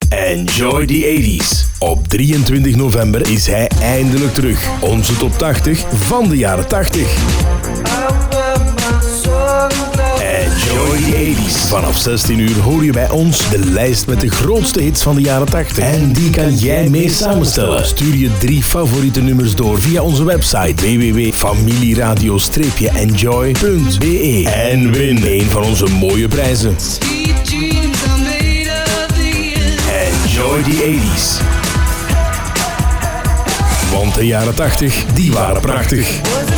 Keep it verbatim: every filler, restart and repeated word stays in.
Enjoy the eighties. Op drieëntwintig november is hij eindelijk terug. Onze top tachtig van de jaren tachtig. Enjoy the eighties. Vanaf zestien uur hoor je bij ons de lijst met de grootste hits van de jaren tachtig. En die kan jij mee samenstellen. Stuur je drie favoriete nummers door via onze website w w w punt familieradio enjoy punt b e en win een van onze mooie prijzen. Enjoy the eighties. Want de jaren tachtig, die waren prachtig.